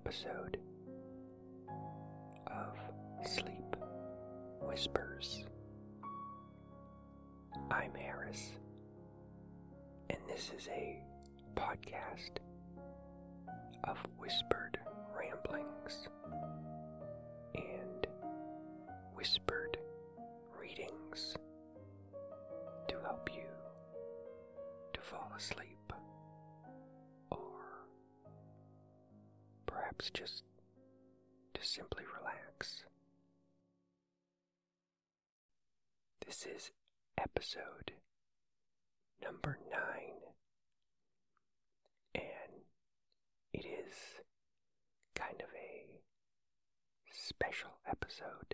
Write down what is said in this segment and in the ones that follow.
episode of Sleep Whispers. I'm Harris, and this is a podcast of whispered ramblings and whispered readings to help you to fall asleep, or perhaps just to simply relax. This is episode number 9, and it is kind of a special episode.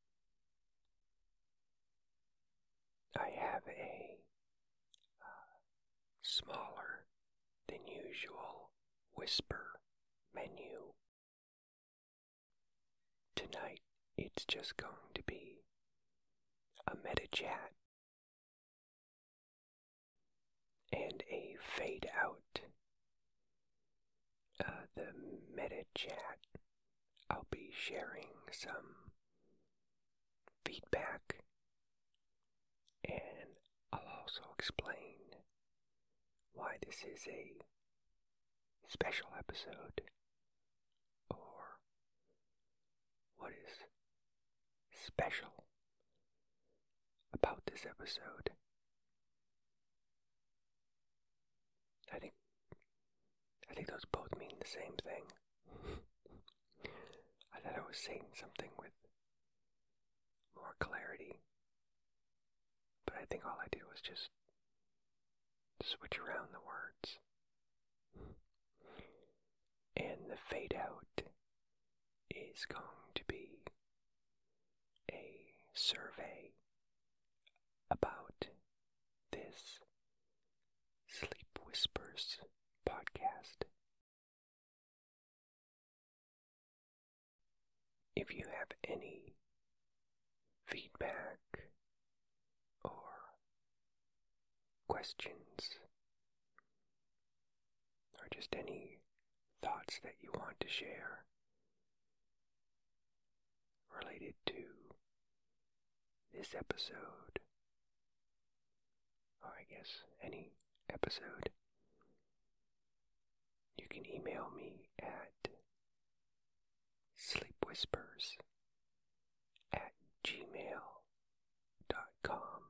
I have a smaller than usual whisper menu. Tonight it's just going to be a meta chat and a fade out. The meta chat, I'll be sharing some feedback, and I'll also explain why this is a special episode, or what is special about this episode. I think those both mean the same thing. I thought I was saying something with more clarity, but I think all I did was just switch around the words. And the fade out is going to be a survey about this Sleep Whispers podcast. If you have any feedback or questions, or just any thoughts that you want to share related to this episode, or I guess any episode, you can email me at sleepwhispers@gmail.com,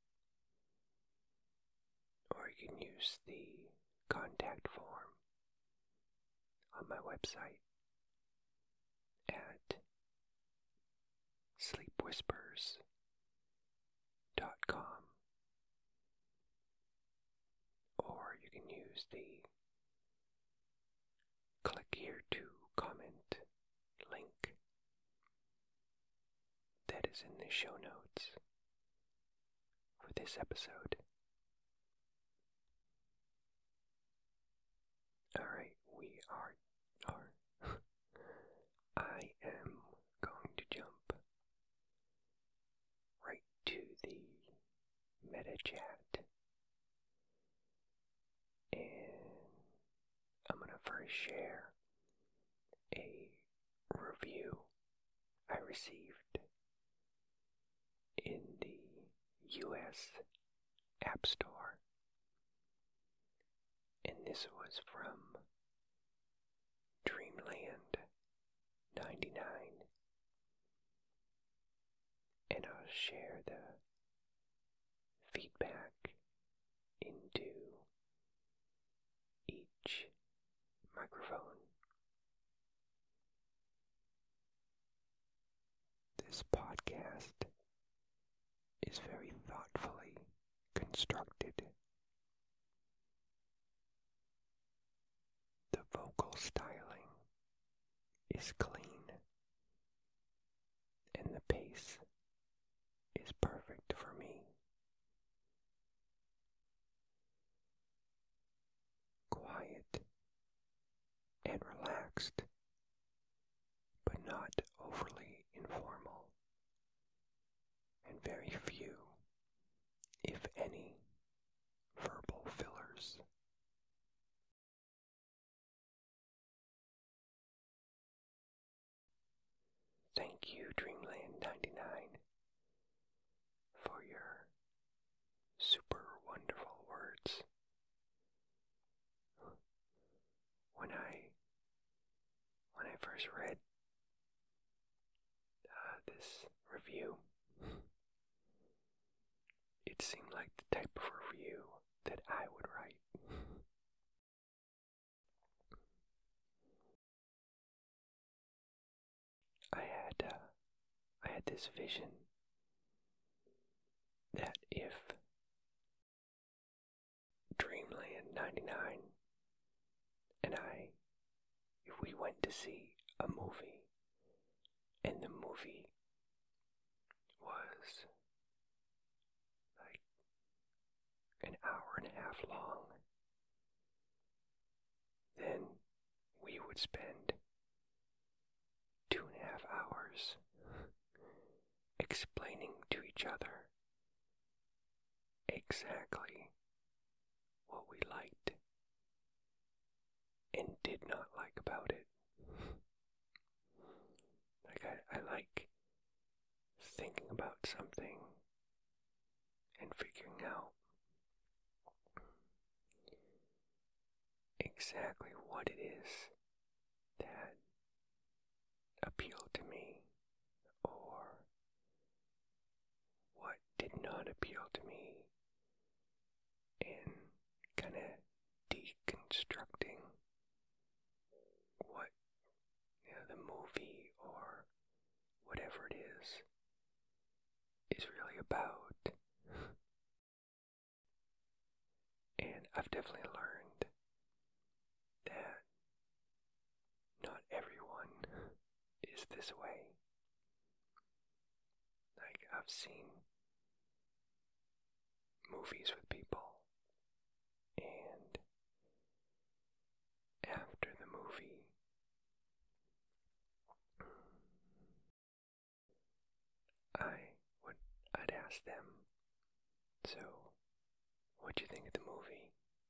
or you can use the contact form on my website at sleepwhispers.com, or you can use the click here to comment link that is in the show notes for this episode. Alright, I am going to jump right to the meta chat, and I'm going to first share a review I received in the US App Store, and this was from Dreamland99, and I'll share the feedback into each microphone. This podcast is very thoughtfully constructed. The vocal styling is clean, and the pace is perfect for me. Quiet and relaxed, but not overly informal, and very few, if any, verbal fillers. Thank you, Dreamland 99, for your super wonderful words. When I first read this review, it seemed like the type of review that I would write. I had this vision that if Dreamland 99 and if we went to see a movie, and the movie was like an hour and a half long, then we would spend 2.5 hours explaining to each other exactly what we liked and did not like about it. Like, I like thinking about something and figuring out exactly what it is that appealed to me, or what did not appeal to me, and kind of deconstructing what, the movie or whatever it is really about. And I've definitely learned that not everyone is this way. Like, I've seen movies with people, and after the movie, I'd ask them, so, what'd you think of the movie?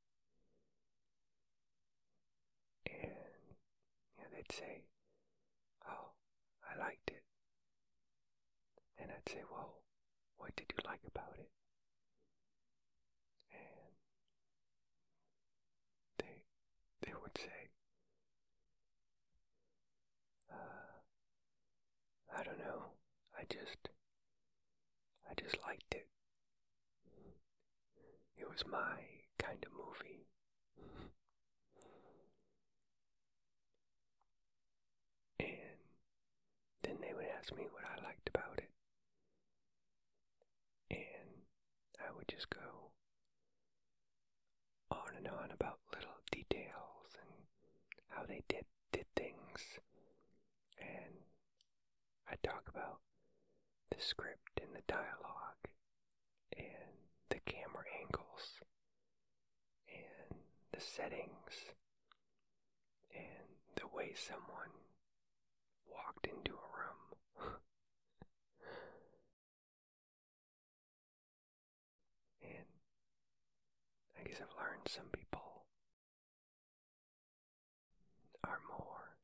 And they'd say, oh, I liked it. And I'd say, well, what did you like about it? And they would say, I don't know, I just liked it. It was my kind of movie. And then they would ask me what I liked about it. And I would just go on and on about little details and how they did things. And I'd talk about the script and the dialogue and the camera angles and the settings and the way someone walked into a room. And I guess I've learned some people are more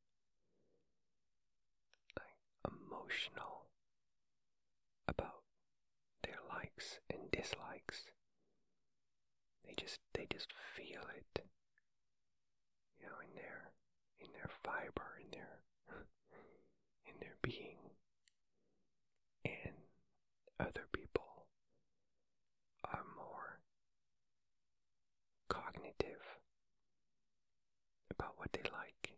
like emotional about their likes and dislikes. They just feel it, in their fiber, in their being. And other people are more cognitive about what they like,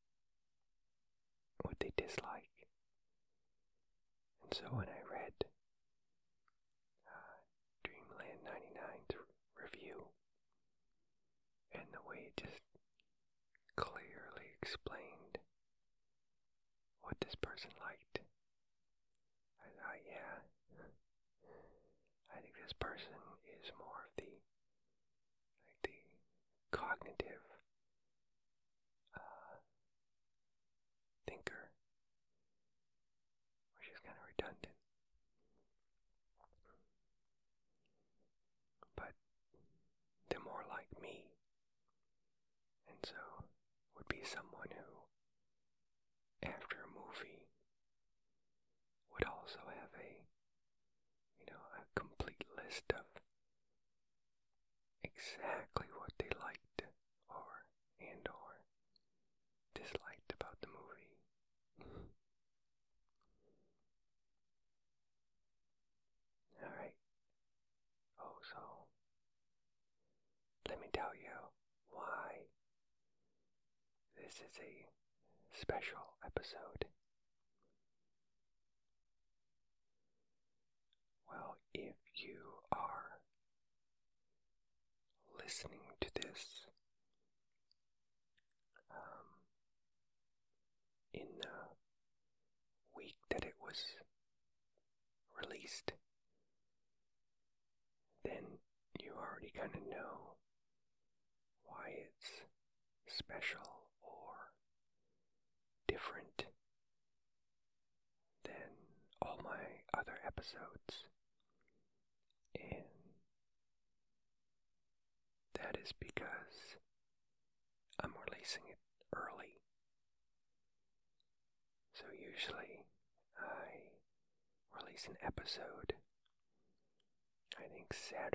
what they dislike. And so when I read Dreamland 99's review, and the way it just clearly explained what this person liked, I thought, yeah, I think this person is more of the cognitive thinker, which is kind of redundant. But they're more like me, and so would be someone who, after a movie, list of exactly what they liked or disliked about the movie. Alright, so let me tell you why this is a special episode. Well, if you are listening to this in the week that it was released, then you already kind of know why it's special or different than all my other episodes. And that is because I'm releasing it early. So usually I release an episode, I think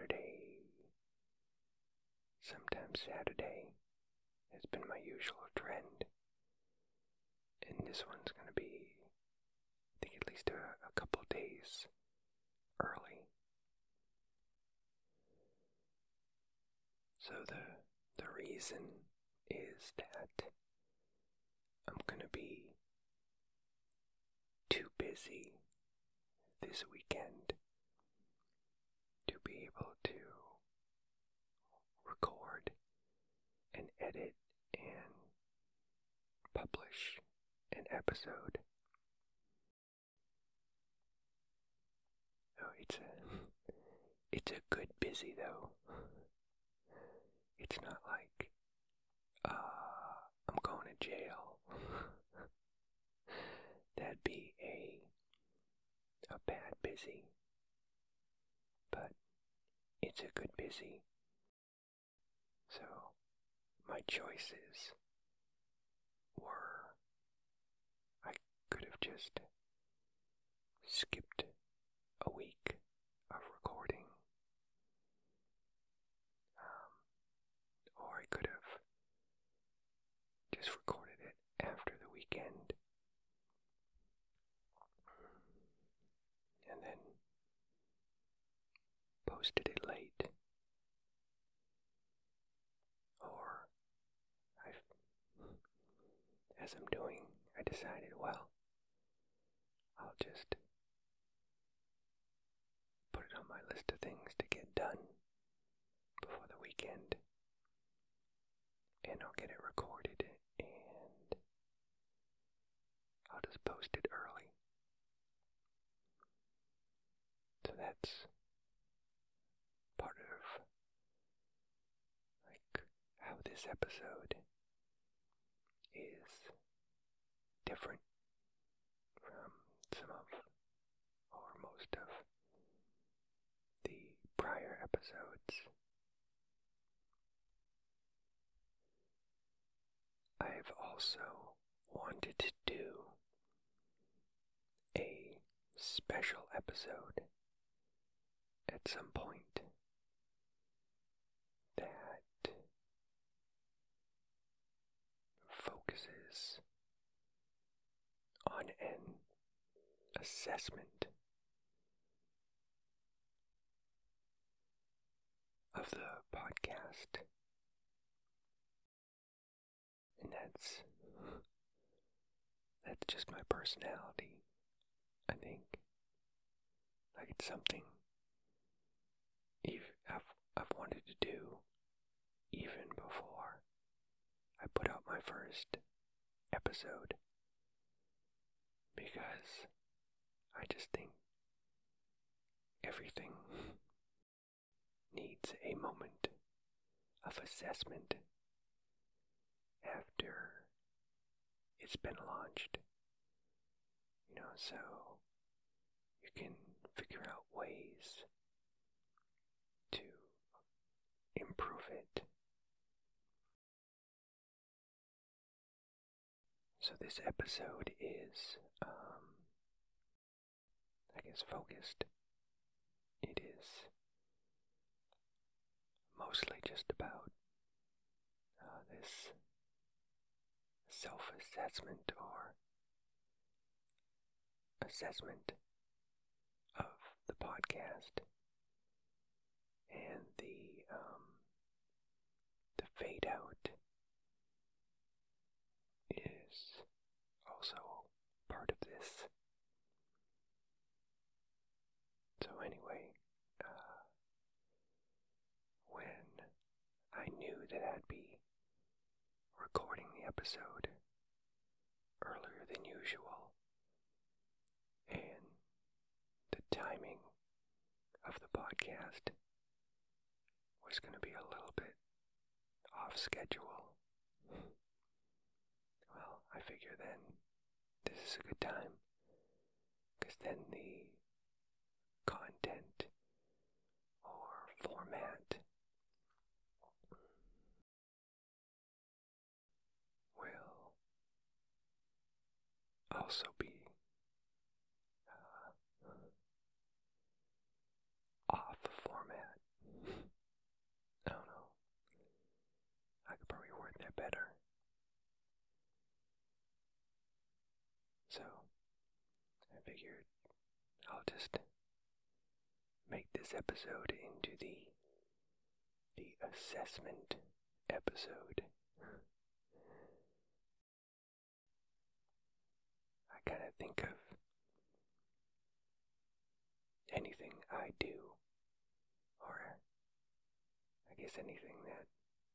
sometimes Saturday has been my usual trend. And this one's going to be, I think, at least a couple days early. So the reason is that I'm going to be too busy this weekend to be able to record and edit and publish an episode. Oh, it's a good busy though. It's not like I'm going to jail. That'd be a bad busy, but it's a good busy. So my choices were, I could have just skipped a week of recording, or I could have just recorded it after the weekend and then posted it late, or as I'm doing, I decided, well, I'll just put it on my list of things to get done before the weekend, and I'll get it recorded, and I'll just post it early. So that's part of, like, how this episode is different from some of, or most of, the prior episodes. I've also wanted to do a special episode at some point that focuses on an assessment of the podcast. And that's just my personality, I think. Like, it's something I've wanted to do even before I put out my first episode, because I just think everything needs a moment of assessment after it's been launched, so you can figure out ways to improve it. So this episode is, I guess, focused. It is mostly just about this self-assessment or assessment of the podcast, and the fade out is also part of this. So anyway, when I knew that I'd be recording the episode earlier than usual, and the timing of the podcast was going to be a little bit off schedule, well, I figure then this is a good time, because then the content or format will also be off format. I don't know. I could probably word that better. So, I figured I'll just make this episode into the assessment episode. I kind of think of anything I do, or I guess anything that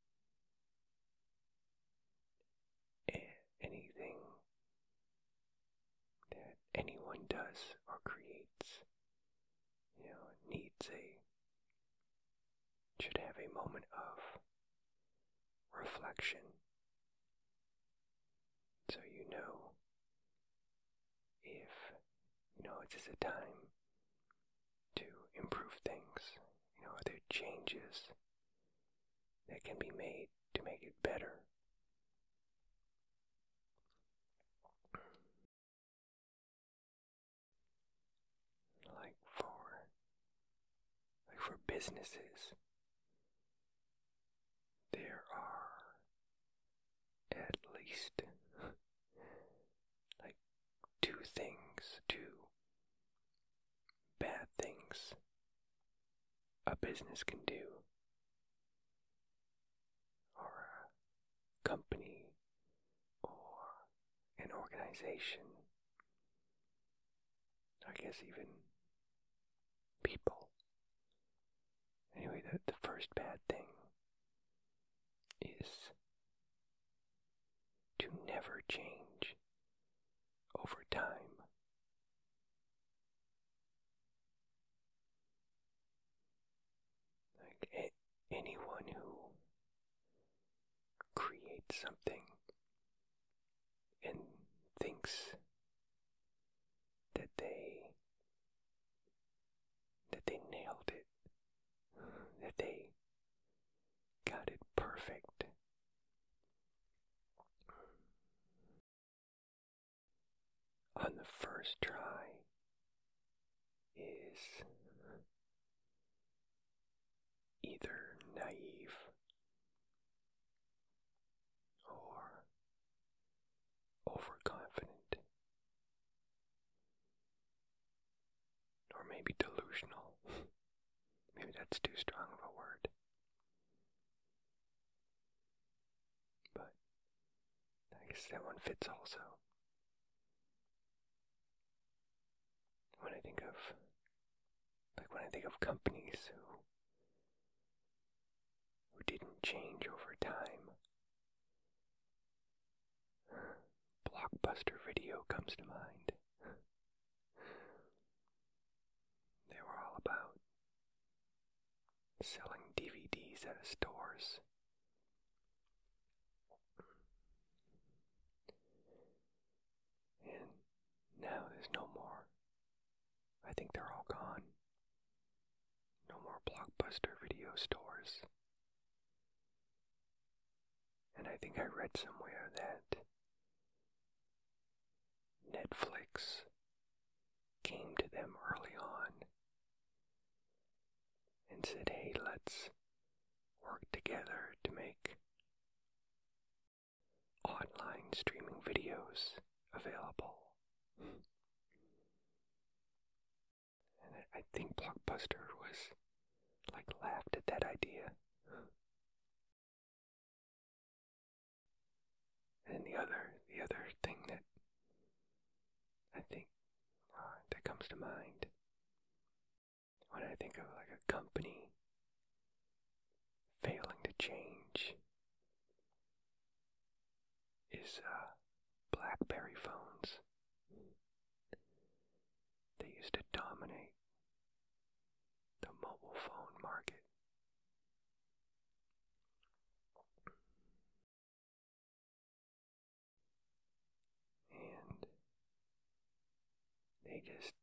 anyone does or creates, should have a moment of reflection, so if it's just a time to improve things, are there changes that can be made to make it better? Like for businesses, there are at least like two bad things a business can do, or a company, or an organization, I guess even people. Anyway, the first bad thing is to never change over time. Like anyone who creates something and thinks that they nailed it, that they got it perfect, on the first try is either naive or overconfident, or maybe delusional. Maybe that's too strong of a word. But I guess that one fits also. When I think of companies who didn't change over time, Blockbuster Video comes to mind. They were all about selling DVDs at stores. And now there's no more. I think they're all gone. No more Blockbuster Video stores. And I think I read somewhere that Netflix came to them early on and said, hey, let's work together to make online streaming videos available. And I think Blockbuster was laughed at that idea. And the other thing that I think that comes to mind when I think of a company failing to change is BlackBerry phones. They used to dominate the mobile phone market. And they just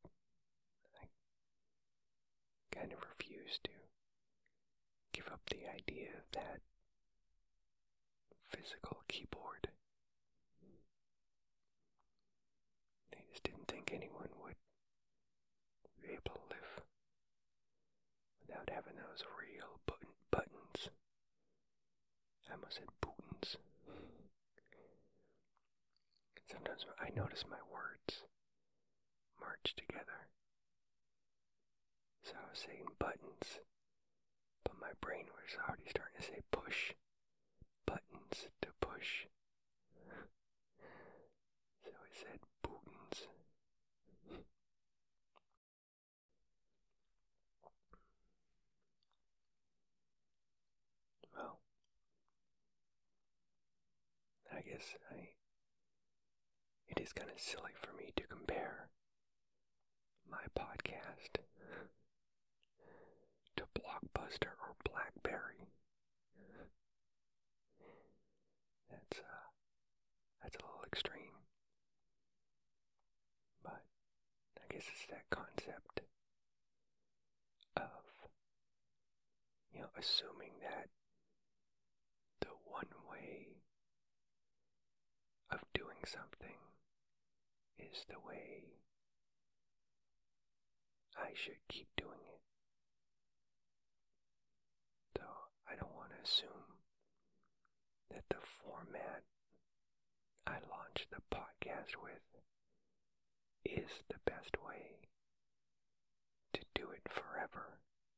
kind of refused to give up the idea of that physical keyboard. They just didn't think anyone would be able to live without having those real buttons. I almost said buttons. Sometimes I notice my words merge together. So I was saying buttons, but my brain was already starting to say push. Buttons to push. So I said buttons. Well, I guess it is kind of silly for me to compare my podcast to Blockbuster or BlackBerry. That's a little extreme. But I guess it's that concept of, assuming that the one way of doing something is the way I should keep doing it. So I don't want to assume that the format I launched the podcast with is the best way to do it forever.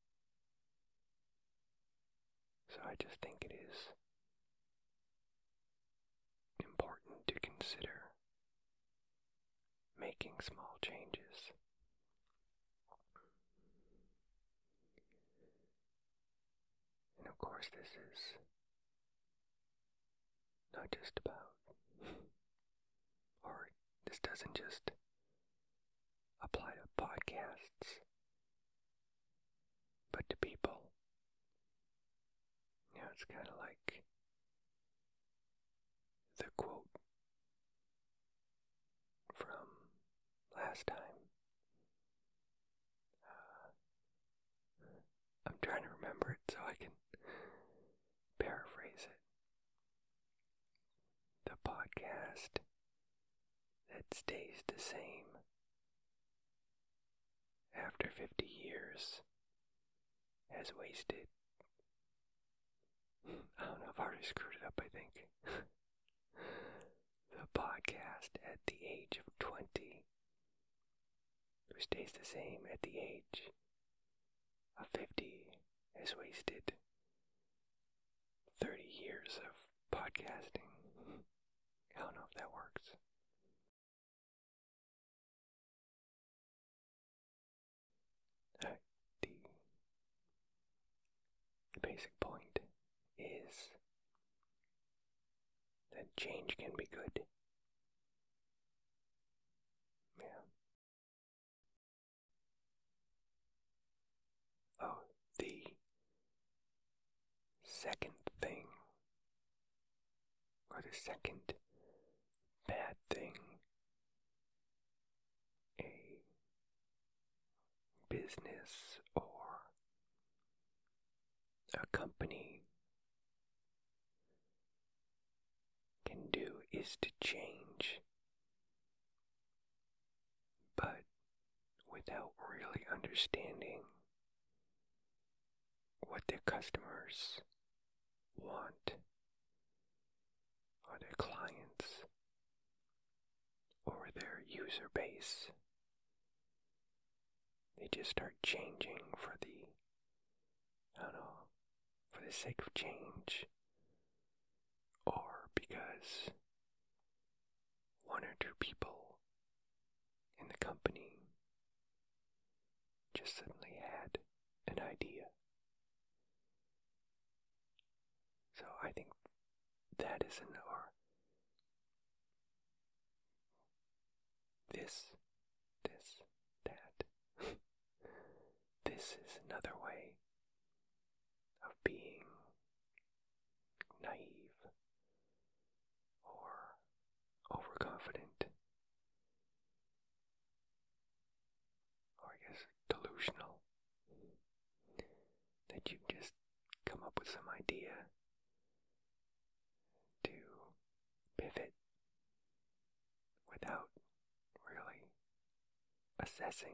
So I just think it is important to consider making small changes. And of course, this is not just about, or this doesn't just apply to podcasts, but to people. It's kind of like the quote from last time. I'm trying to remember it so I can paraphrase it. The podcast that stays the same after 50 years has wasted. I don't know, I've already screwed it up, I think. The podcast at the age of 20 who stays the same at the age of 50 has wasted 30 years of podcasting. I don't know if that works. The basic point is that change can be good. Yeah. Oh, the second thing, or the second bad thing a business or a company can do is to change, but without really understanding what their customers want, or their clients, or their user base. They just start changing for for the sake of change, or because one or two people in the company just suddenly had an idea. So I think that is that. This is another way of being naive or overconfident, or I guess delusional, that you just come up with some idea to pivot without really assessing.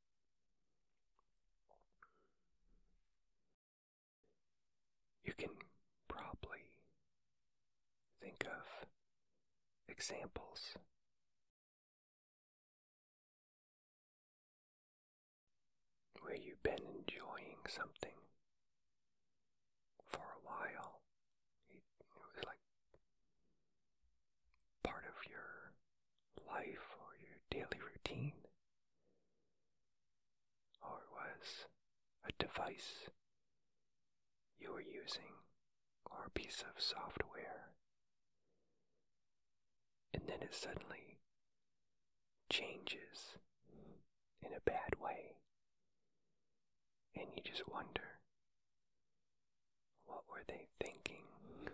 You can probably think of examples where you've been enjoying something for a while. It was like part of your life or your daily routine, or it was a device you were using or a piece of software, and then it suddenly changes in a bad way, and you just wonder, what were they thinking?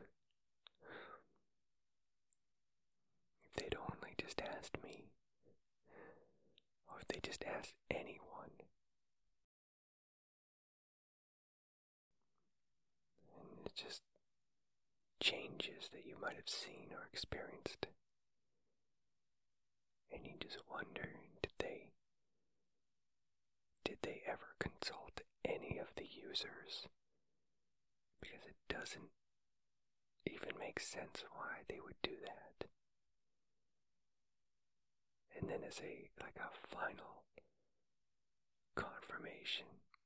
If they'd only just asked me, or if they just asked anyone. And it just changes that you might have seen or experienced. And you just wonder, did they ever consult any of the users? Because it doesn't even make sense why they would do that. And then as a final confirmation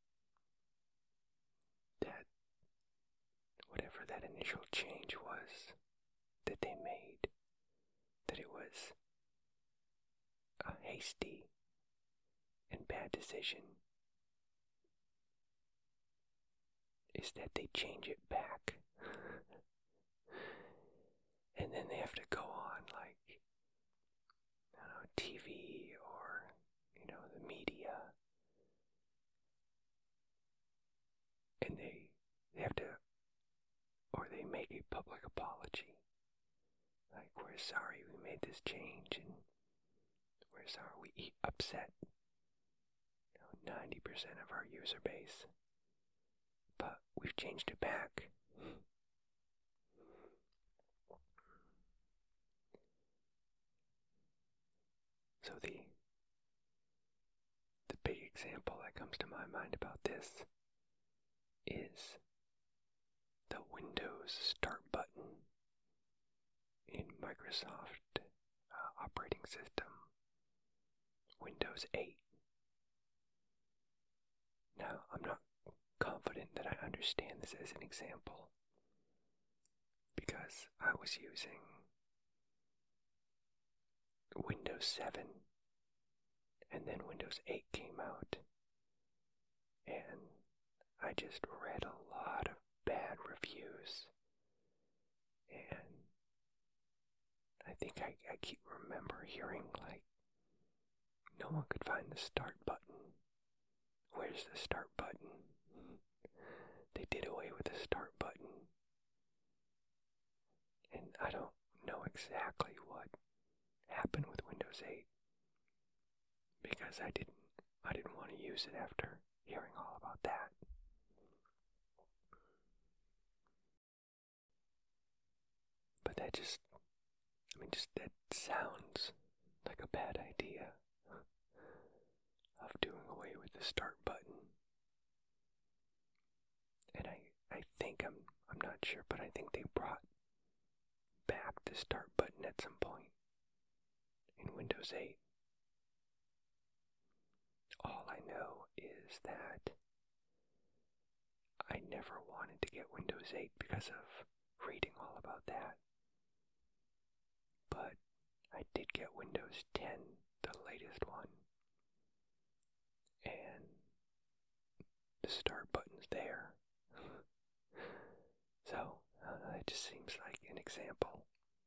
that whatever that initial change was that they made, that it was a hasty and bad decision, is that they change it back. And then they have to go on TV or, the media. And they have to, or they make a public apology. Like, we're sorry we made this change, and we're sorry we upset 90% of our user base. But we've changed it back. So the big example that comes to my mind about this is the Windows Start button in Microsoft operating system, Windows 8. Now, I'm not confident that I understand this as an example, because I was using Windows 7, and then Windows 8 came out, and I just read a lot of bad reviews, and I think I keep remember hearing no one could find the start button. Where's the start button? They did away with the start button, and I don't know exactly what happened with Windows 8, because I didn't want to use it after hearing all about that. But that that sounds like a bad idea of doing away with the start button. And I think I'm I'm not sure, but I think they brought back the start button at some point in Windows 8. All I know is that I never wanted to get Windows 8 because of reading all about that. But I did get Windows 10, the latest one, and the start button's there. So, it just seems like an example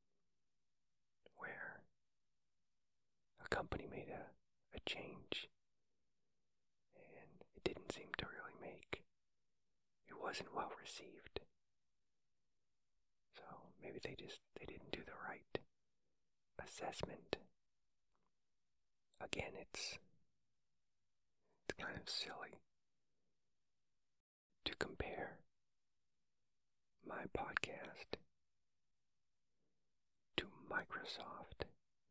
where a company made a change and it didn't seem to really it wasn't well received. So maybe they didn't do the right assessment. Again, it's kind of silly to compare my podcast to Microsoft.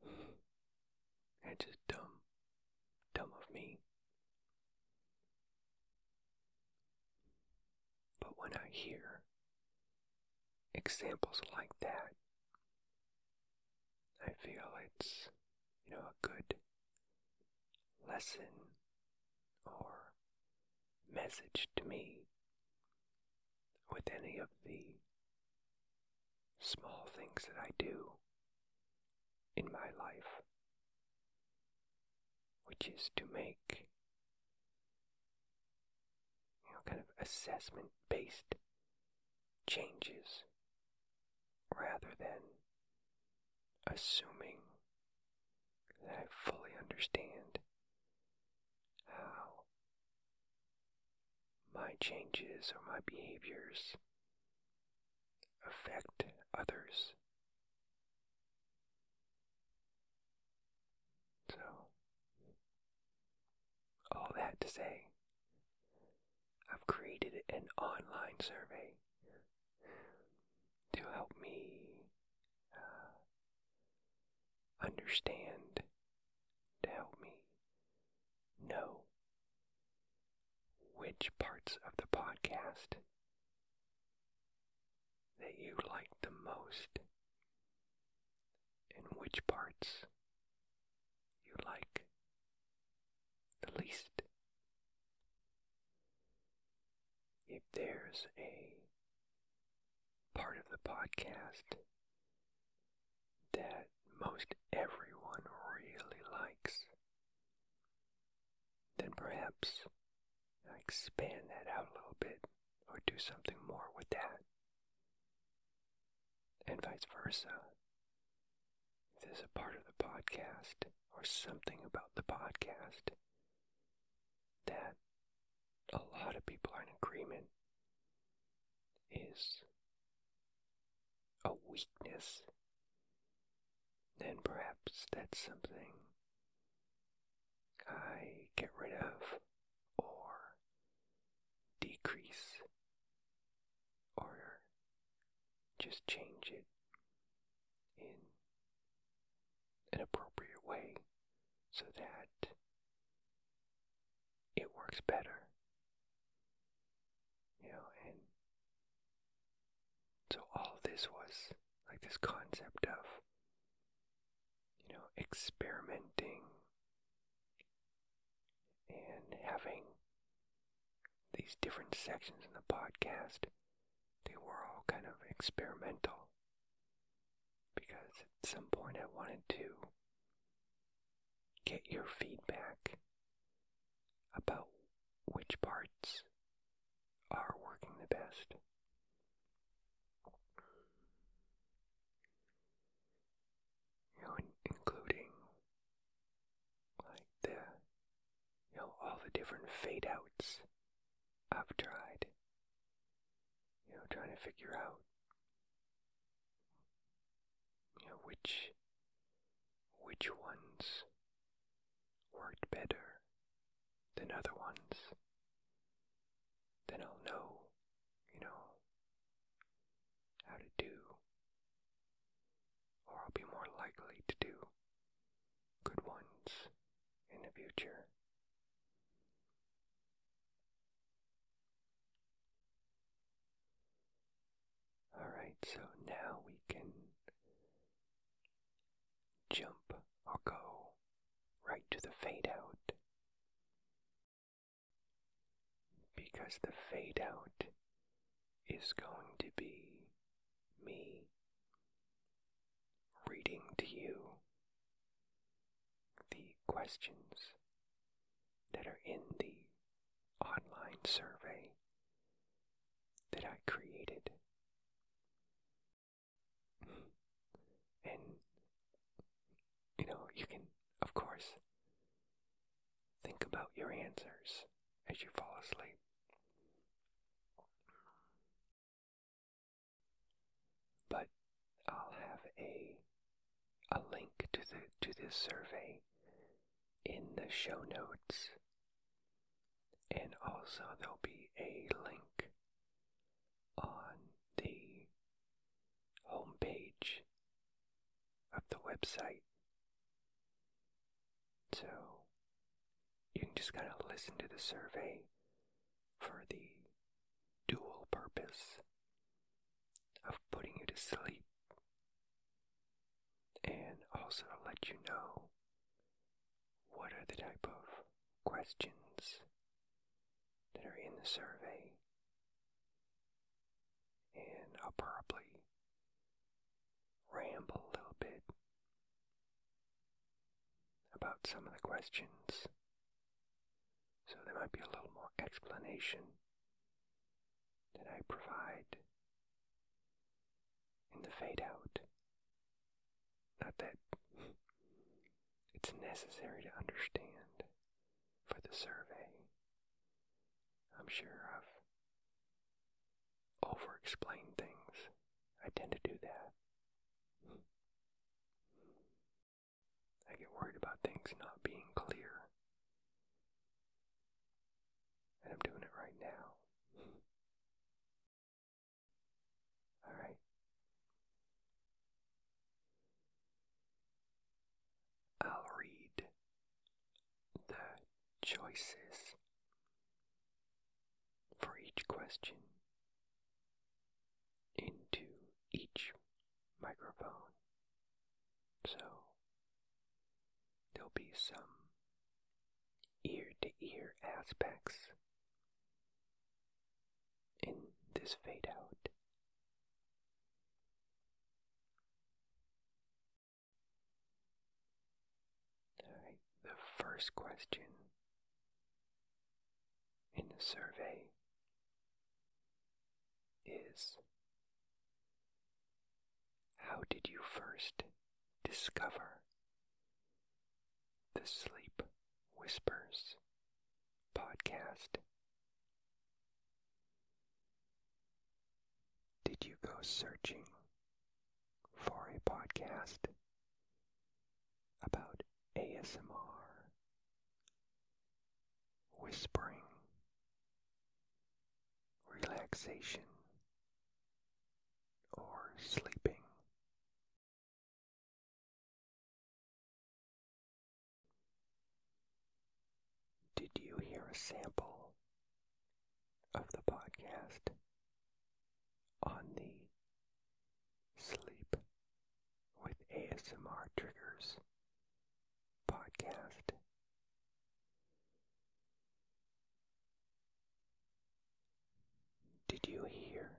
It's just dumb of me. But when I hear examples like that, I feel it's, a good lesson or message to me with any of the small things that I do in my life, which is to make, kind of assessment-based changes rather than assuming that I fully understand how my changes or my behaviors affect others. So, all that to say, I've created an online survey to help me understand, to help me know which parts of the podcast that you like the most and which parts you like the least. If there's a part of the podcast that most everyone really likes, then perhaps expand that out a little bit or do something more with that. And vice versa. If there's a part of the podcast or something about the podcast that a lot of people are in agreement is a weakness, then perhaps that's something I get rid of or decrease or just change it in an appropriate way so that it works better. And so all this was like this concept of, experimenting and having these different sections in the podcast. They were all kind of experimental because at some point I wanted to get your feedback about which parts are working the best. Including like all the different fade outs I've tried. Trying to figure out, which ones worked better than other ones. Then I'll know, how to do, or I'll be more likely to do good ones in the future. so now we can jump or go right to the fade out, because the fade out is going to be me reading to you the questions that are in the online survey that I created. And, you can, of course, think about your answers as you fall asleep. But I'll have a link to this survey in the show notes, and also there'll be a link on the homepage of the website, so you can just kind of listen to the survey for the dual purpose of putting you to sleep, and also to let you know what are the type of questions that are in the survey. And I'll probably ramble a little bit about some of the questions, so there might be a little more explanation that I provide in the fade out. Not that it's necessary to understand for the survey. I'm sure I've over-explained things. I tend to do that. I get worried about things not being clear, and I'm doing it right now. Alright. I'll read the choices for each question into each microphone. So there'll be some ear-to-ear aspects in this fade out. Alright, the first question in the survey is, how did you first discover the Sleep Whispers podcast? Did you go searching for a podcast about ASMR, whispering, relaxation, or sleeping? Did you hear a sample of the podcast on the Sleep with ASMR Triggers podcast? Did you hear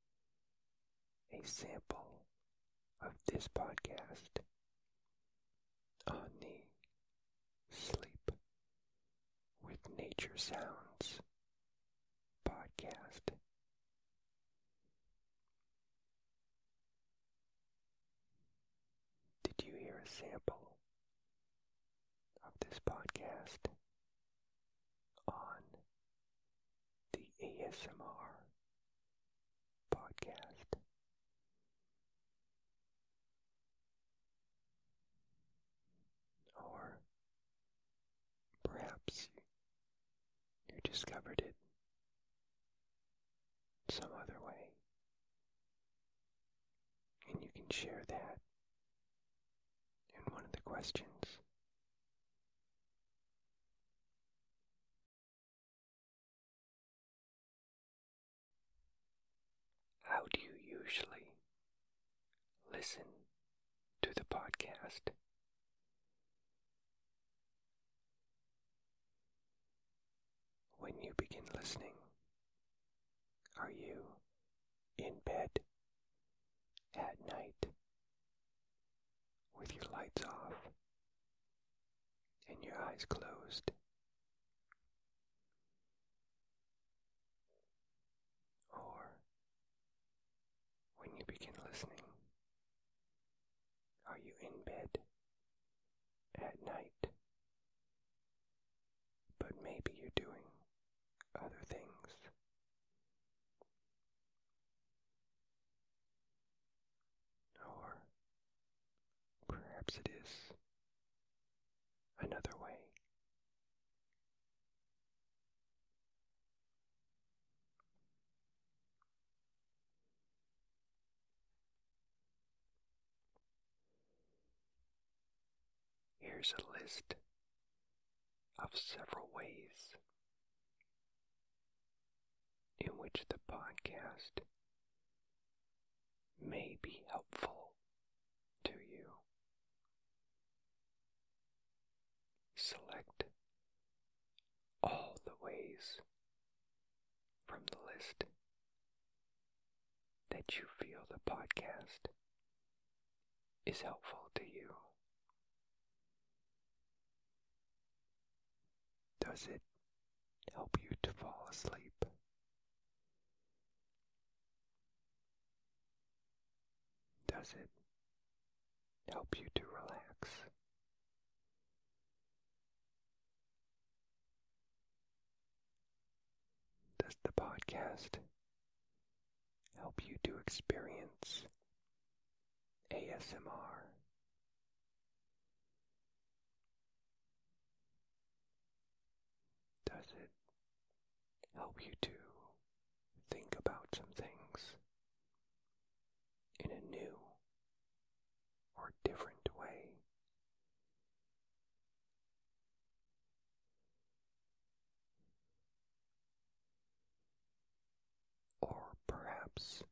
a sample of this podcast on the Sleep with Nature Sounds podcast? Did you hear a sample of this podcast on the ASMR podcast? Or perhaps you discovered it some other way, and you can share that in one of the questions. How do you usually listen to the podcast. When you begin listening, are you in bed at night with your lights off and your eyes closed? Or when you begin listening, are you in bed at night, but maybe you're doing other things? Or perhaps it is another way. Here's a list of several ways in which the podcast may be helpful to you. Select all the ways from the list that you feel the podcast is helpful to you. Does it help you to fall asleep? Does it help you to relax? Does the podcast help you to experience ASMR? Does it help you to think about some things in a new or different way? Or perhaps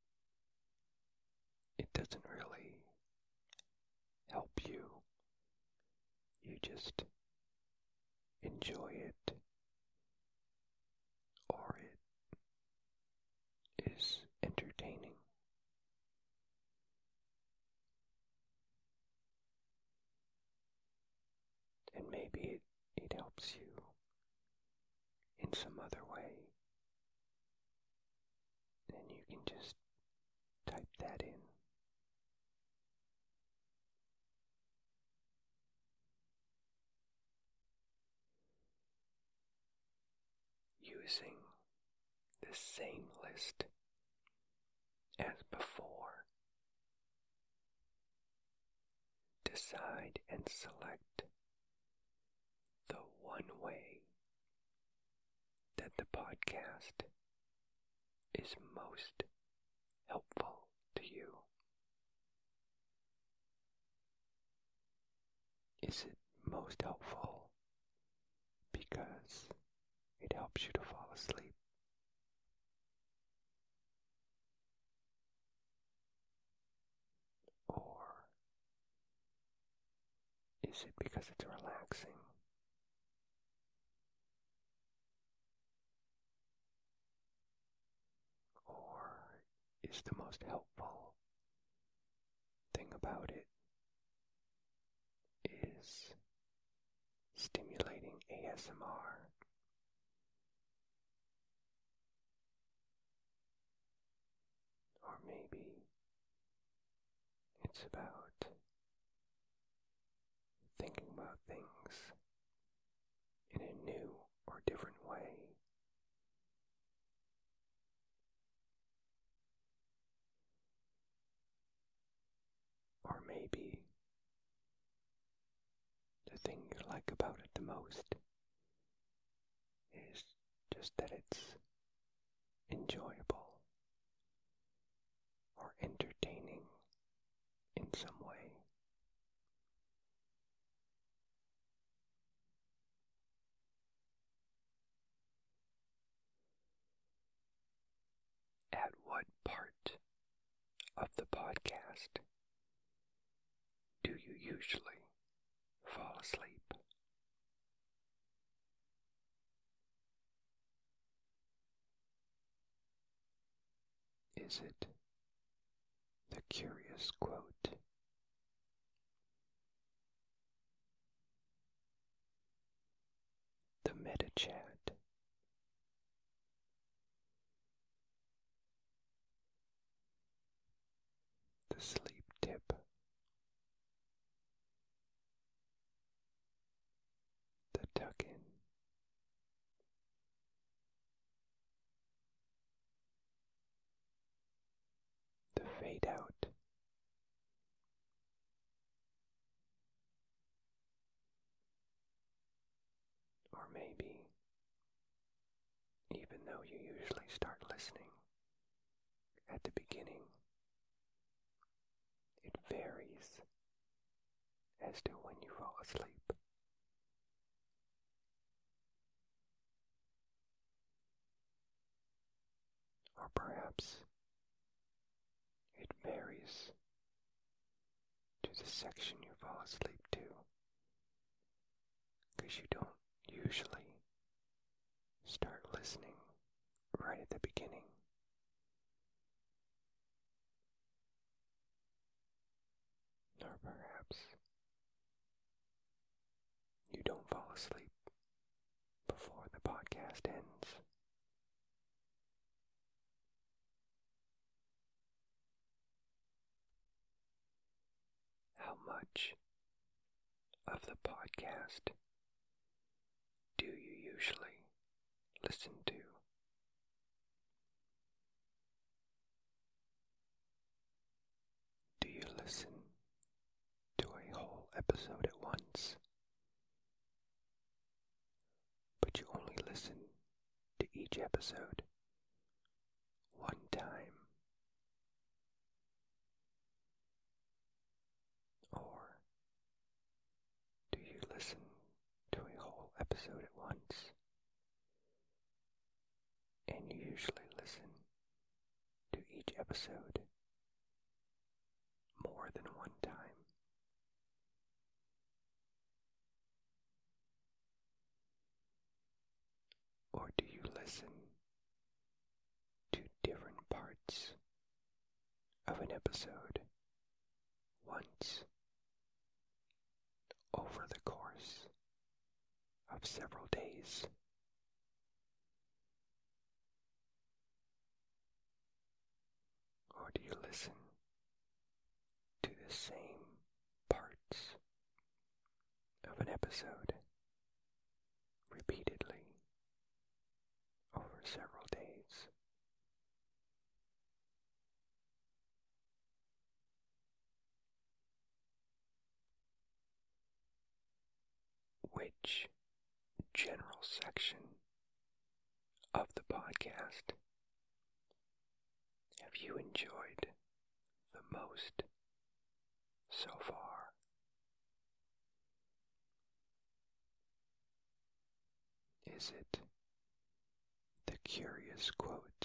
it doesn't really help you. You just enjoy it, or it is entertaining. And maybe it helps you in some other way. And you can just type that in. Using the same list as before, decide and select the one way that the podcast is most helpful to you. Is it most helpful because it helps you to fall asleep? Or is it because it's relaxing? Or is the most helpful thing about it is stimulating ASMR? Or maybe it's about thinking about things in a new or different way. Or maybe the thing you like about it the most is just that it's enjoyable or entertaining in some way. At what part of the podcast usually fall asleep? Is it the curious quote, the meta chat, the sleep tip, the tuck in, the fade out, or maybe, even though you usually start listening at the beginning, it varies as to when you fall asleep. Or perhaps it varies to the section you fall asleep to, because you don't usually start listening right at the beginning. Or perhaps you don't fall asleep before the podcast ends. How much of the podcast do you usually listen to? Do you listen to a whole episode at once, but you only listen to each episode one time? Or do you listen to a whole episode at once, and you usually listen to each episode more than one time? Or do you listen to different parts of an episode once over the course of several days? Or do you listen to the same parts of an episode repeatedly over several days? Which general section of the podcast have you enjoyed the most so far? Is it the curious quote,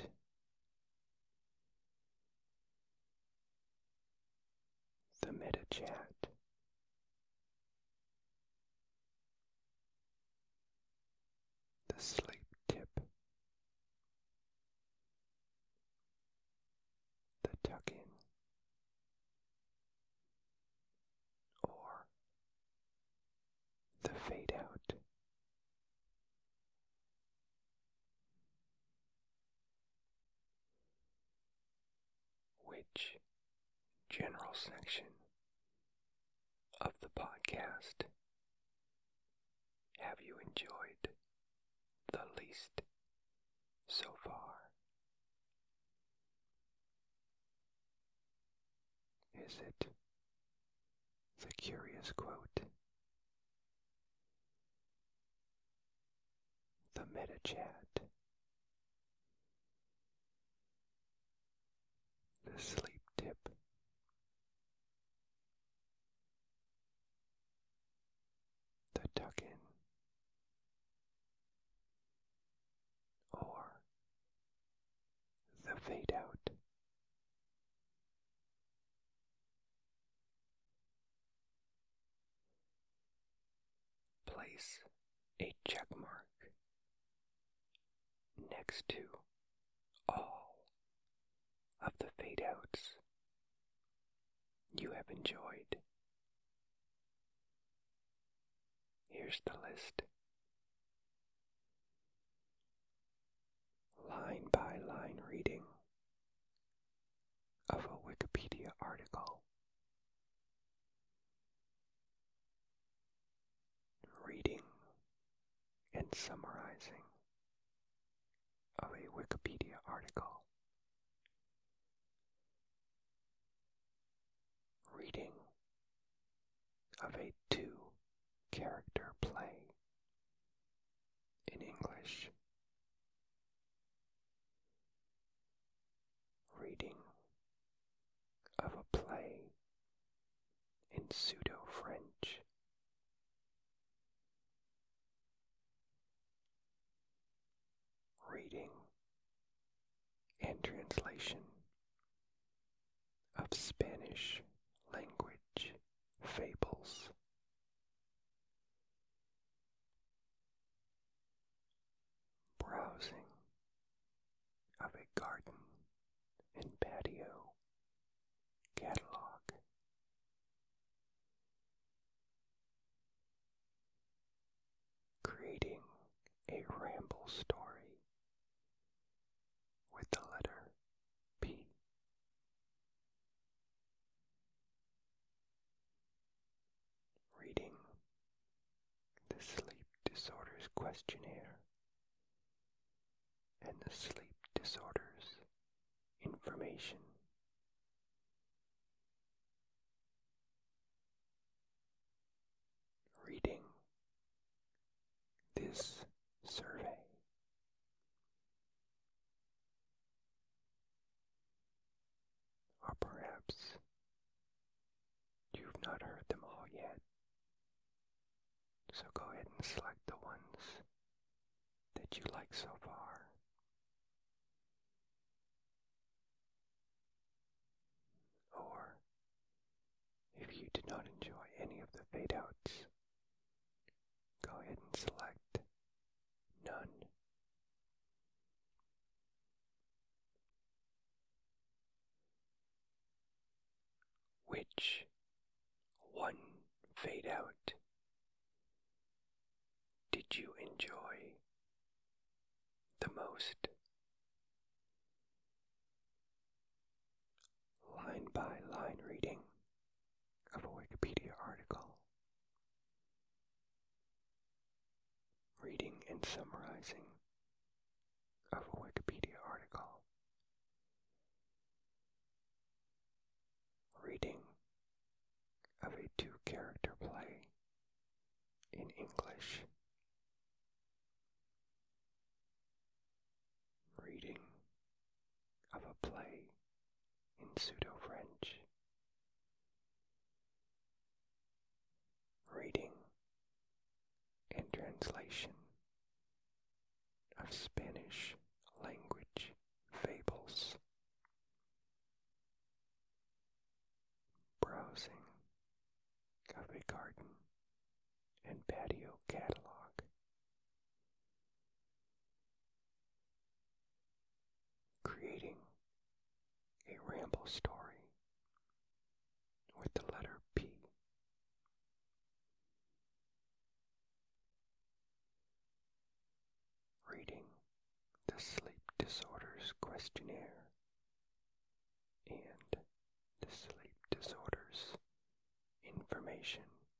the meta chat, the sleep tip, the tuck in, or the fade out? Which general section of the podcast have you enjoyed the least so far? Is it the curious quote, the meta chat, the sleep tip, the tuck in, or the fade out? place a check mark next to all of the fade outs you have enjoyed. Here's the list. Line by line reading of a Wikipedia article. Reading and summarizing of a Wikipedia article. Reading of a 2-character play in English. Reading of a play in pseudo-French. Reading and translation of Spanish language fables. Browsing of a garden and patio catalog. Creating a ramble story with the letter P. Reading the Sleep Disorders Questionnaire and the Sleep Disorders Information. Reading this survey. Or perhaps you've not heard them all yet, so go ahead and select the ones that you like so far. Or, if you did not enjoy any of the fade outs, go ahead and select none. Which one fade out did you enjoy the most? Line by line reading of a Wikipedia article. Reading and summarizing of a Wikipedia article. Reading of a 2-character play in English. Reading of a play in pseudo-French. Reading and translation of Spanish language fables. Browsing of a garden and patio catalog. Creating a ramble story with the letter P. Reading the Sleep Disorders Questionnaire and the Sleep Disorders Information.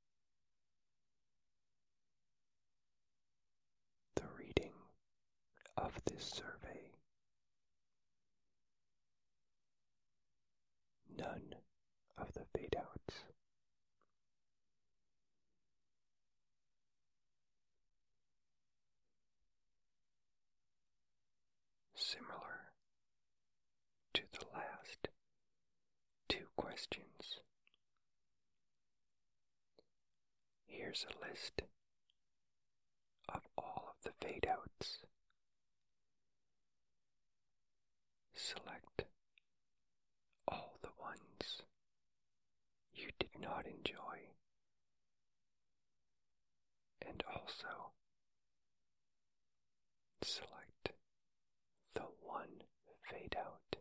The reading of this survey. None of the fade outs. Similar to the last 2 questions, here's a list of all of the fade outs. Select all the ones you did not enjoy and all also select the one fade out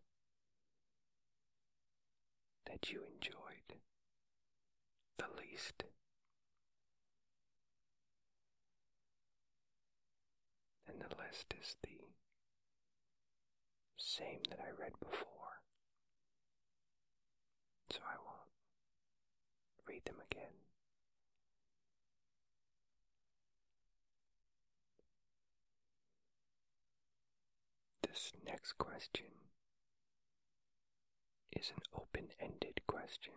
that you enjoyed the least. And the list is the same that I read before, so I won't read them again. This next question is an open-ended question,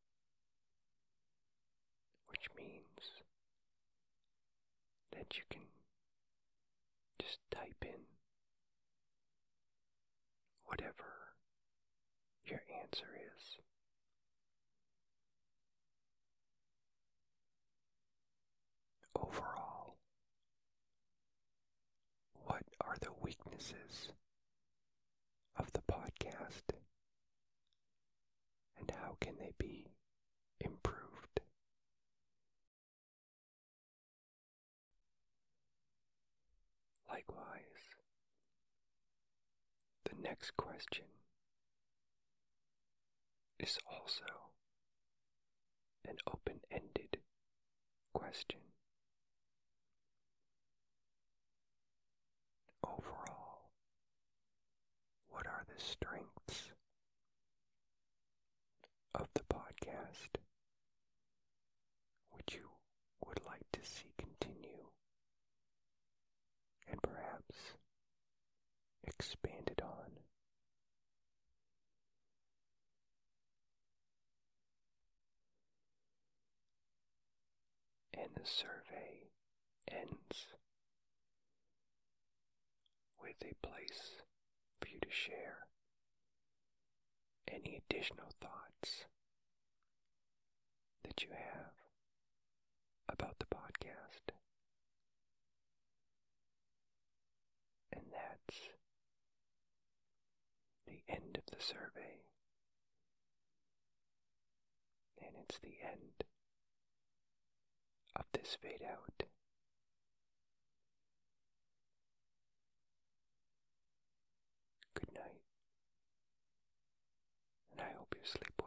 which means that you can just type in whatever your answer is. Overall, what are the weaknesses of the podcast, and how can they be improved? Likewise, the next question is also an open-ended question. Overall, what are the strengths of the podcast which you would like to see continue and perhaps expanded on? And the survey ends with a place for you to share any additional thoughts that you have about the podcast. And that's the end of the survey. And it's the end of this fade out. Good night, and I hope you sleep well.